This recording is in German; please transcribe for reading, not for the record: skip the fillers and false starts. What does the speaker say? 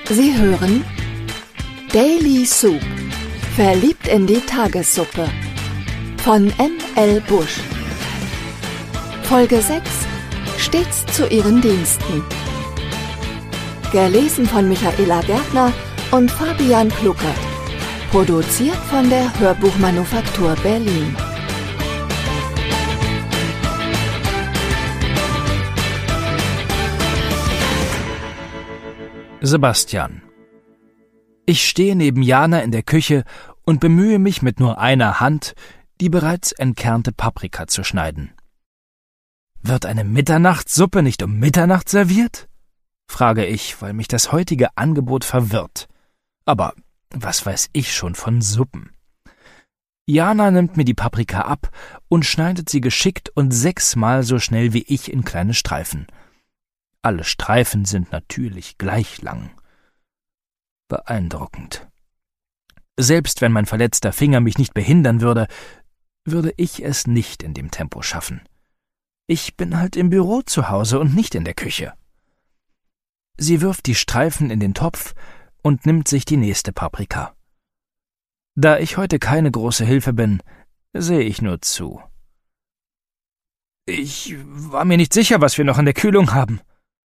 Sie hören Daily Soup. Verliebt in die Tagessuppe von N.L. Busch. Folge 6. Stets zu Ihren Diensten. Gelesen von Michaela Gärtner und Fabian Kluckert. Produziert von der Hörbuchmanufaktur Berlin. Sebastian. Ich stehe neben Jana in der Küche und bemühe mich mit nur einer Hand, die bereits entkernte Paprika zu schneiden. »Wird eine Mitternachtssuppe nicht um Mitternacht serviert?« frage ich, weil mich das heutige Angebot verwirrt. Aber was weiß ich schon von Suppen? Jana nimmt mir die Paprika ab und schneidet sie geschickt und 6-mal so schnell wie ich in kleine Streifen. Alle Streifen sind natürlich gleich lang. Beeindruckend. Selbst wenn mein verletzter Finger mich nicht behindern würde, würde ich es nicht in dem Tempo schaffen. Ich bin halt im Büro zu Hause und nicht in der Küche. Sie wirft die Streifen in den Topf und nimmt sich die nächste Paprika. Da ich heute keine große Hilfe bin, sehe ich nur zu. »Ich war mir nicht sicher, was wir noch in der Kühlung haben«,